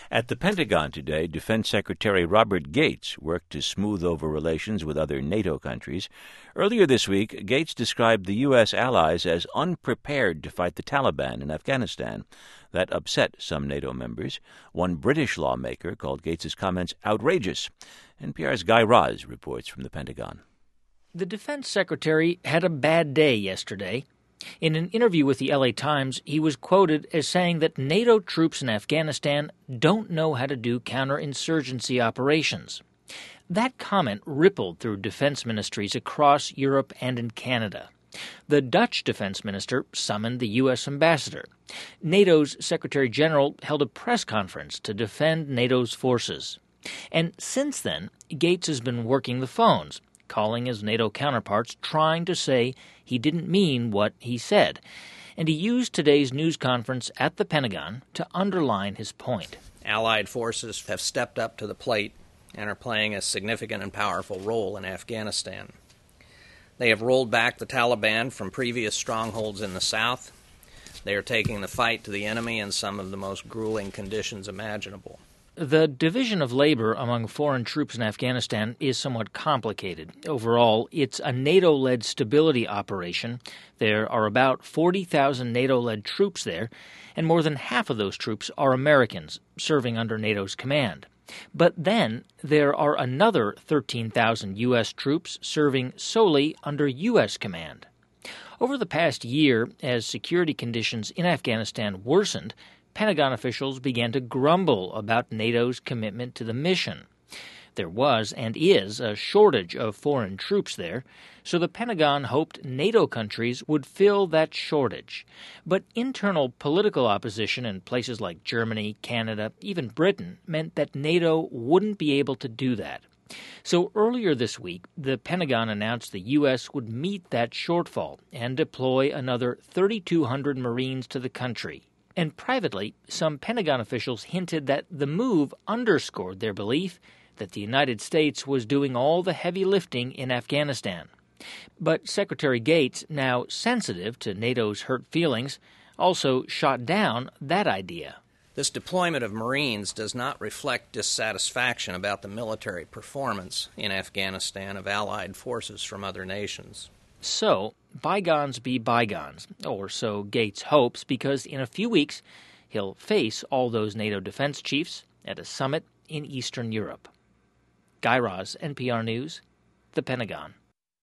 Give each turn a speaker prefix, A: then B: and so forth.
A: At the Pentagon today, Defense Secretary Robert Gates worked to smooth over relations with other NATO countries. Earlier this week, Gates described the U.S. allies as unprepared to fight the Taliban in Afghanistan. That upset some NATO members. One British lawmaker called Gates' comments outrageous. NPR's Guy Raz reports from the Pentagon.
B: The defense secretary had a bad day yesterday. In an interview with the LA Times, he was quoted as saying that NATO troops in Afghanistan don't know how to do counterinsurgency operations. That comment rippled through defense ministries across Europe and in Canada. The Dutch defense minister summoned the U.S. ambassador. NATO's Secretary General held a press conference to defend NATO's forces. And since then, Gates has been working the phones, calling his NATO counterparts, trying to say he didn't mean what he said. And he used today's news conference at the Pentagon to underline his point.
C: Allied forces have stepped up to the plate and are playing a significant and powerful role in Afghanistan. They have rolled back the Taliban from previous strongholds in the south. They are taking the fight to the enemy in some of the most grueling conditions imaginable.
B: The division of labor among foreign troops in Afghanistan is somewhat complicated. Overall, it's a NATO-led stability operation. There are about 40,000 NATO-led troops there, and more than half of those troops are Americans serving under NATO's command. But then there are another 13,000 U.S. troops serving solely under U.S. command. Over the past year, as security conditions in Afghanistan worsened, Pentagon officials began to grumble about NATO's commitment to the mission. There was and is a shortage of foreign troops there, so the Pentagon hoped NATO countries would fill that shortage. But internal political opposition in places like Germany, Canada, even Britain meant that NATO wouldn't be able to do that. So earlier this week, the Pentagon announced the U.S. would meet that shortfall and deploy another 3,200 Marines to the country. And privately, some Pentagon officials hinted that the move underscored their belief that the United States was doing all the heavy lifting in Afghanistan. But Secretary Gates, now sensitive to NATO's hurt feelings, also shot down that idea.
C: This deployment of Marines does not reflect dissatisfaction about the military performance in Afghanistan of allied forces from other nations.
B: So, bygones be bygones, or so Gates hopes, because in a few weeks he'll face all those NATO defense chiefs at a summit in Eastern Europe. Guy Raz, NPR News, the Pentagon.